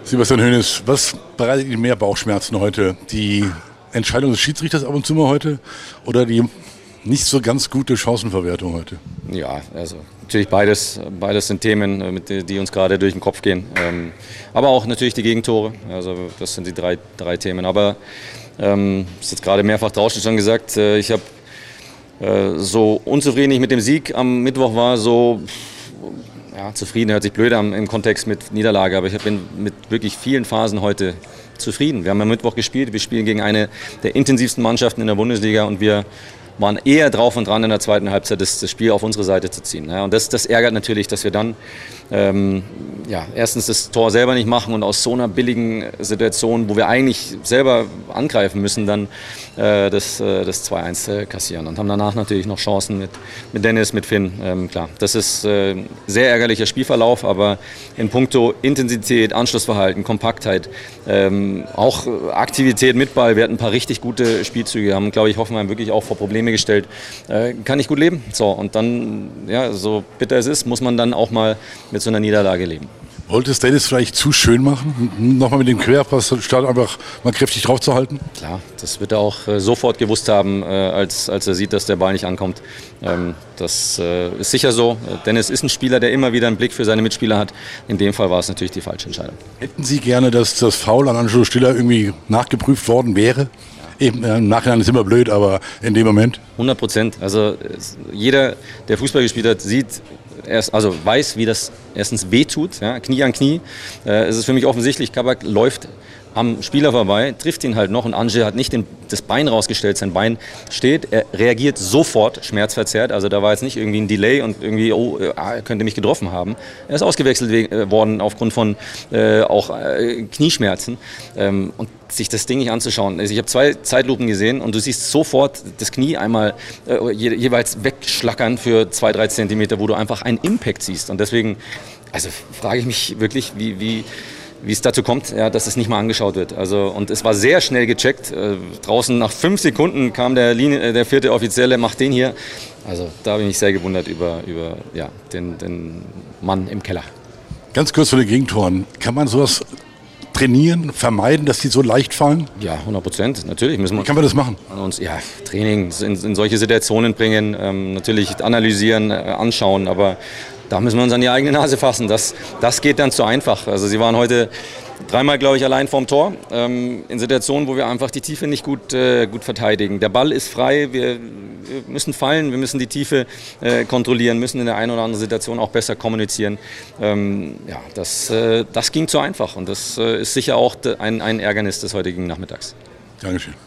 Sebastian Hoeneß, was bereitet Ihnen mehr Bauchschmerzen heute? Die Entscheidung des Schiedsrichters ab und zu mal heute oder die nicht so ganz gute Chancenverwertung heute? Ja, also natürlich beides sind Themen, die uns gerade durch den Kopf gehen. Aber auch natürlich die Gegentore. Also das sind die drei Themen. Aber ist jetzt gerade mehrfach draußen schon gesagt, ich habe so unzufrieden ich mit dem Sieg am Mittwoch war, so ja, zufrieden hört sich blöd an im Kontext mit Niederlage, aber ich bin mit wirklich vielen Phasen heute zufrieden. Wir haben am Mittwoch gespielt, wir spielen gegen eine der intensivsten Mannschaften in der Bundesliga und wir waren eher drauf und dran in der zweiten Halbzeit das Spiel auf unsere Seite zu ziehen. Ja, und das ärgert natürlich, dass wir dann erstens das Tor selber nicht machen und aus so einer billigen Situation, wo wir eigentlich selber angreifen müssen, dann das 2-1 kassieren und haben danach natürlich noch Chancen mit Dennis, mit Finn. Klar, das ist sehr ärgerlicher Spielverlauf, aber in puncto Intensität, Anschlussverhalten, Kompaktheit, auch Aktivität mit Ball, wir hatten ein paar richtig gute Spielzüge, haben, glaube ich, Hoffenheim wirklich auch vor Probleme gestellt. Kann ich gut leben. So, und dann, ja, so bitter es ist, muss man dann auch mal mit so einer Niederlage leben. Wollte es Dennis vielleicht zu schön machen? Nochmal mit dem Querpass statt einfach mal kräftig drauf zu halten? Klar, das wird er auch sofort gewusst haben, als er sieht, dass der Ball nicht ankommt. Das ist sicher so. Dennis ist ein Spieler, der immer wieder einen Blick für seine Mitspieler hat. In dem Fall war es natürlich die falsche Entscheidung. Hätten Sie gerne, dass das Foul an Angelo Stiller irgendwie nachgeprüft worden wäre? Eben, im Nachhinein ist immer blöd, aber in dem Moment? 100%. Also jeder, der Fußball gespielt hat, weiß, wie das erstens wehtut, ja, Knie an Knie. Es ist für mich offensichtlich, Kabak läuft am Spieler vorbei, trifft ihn halt noch und Angel hat nicht das Bein rausgestellt, sein Bein steht, er reagiert sofort, schmerzverzerrt, also da war jetzt nicht irgendwie ein Delay und irgendwie, er könnte mich getroffen haben. Er ist ausgewechselt worden aufgrund von auch Knieschmerzen und sich das Ding nicht anzuschauen. Also ich habe 2 Zeitlupen gesehen und du siehst sofort das Knie einmal jeweils wegschlackern für 2-3 Zentimeter, wo du einfach einen Impact siehst und deswegen, also frage ich mich wirklich, wie es dazu kommt, ja, dass es nicht mal angeschaut wird. Also, und es war sehr schnell gecheckt. Draußen nach 5 Sekunden kam der 4. Offizielle, macht den hier. Also da habe ich mich sehr gewundert über den Mann im Keller. Ganz kurz zu den Gegentoren. Kann man sowas trainieren, vermeiden, dass die so leicht fallen? Ja, 100%. Natürlich müssen wir. Wie kann man das machen? Training in solche Situationen bringen, natürlich analysieren, anschauen, aber da müssen wir uns an die eigene Nase fassen. Das geht dann zu einfach. Also sie waren heute 3-mal, glaube ich, allein vorm Tor. In Situationen, wo wir einfach die Tiefe nicht gut verteidigen. Der Ball ist frei, wir müssen fallen, wir müssen die Tiefe kontrollieren, müssen in der einen oder anderen Situation auch besser kommunizieren. Das ging zu einfach und das ist sicher auch ein Ärgernis des heutigen Nachmittags. Dankeschön.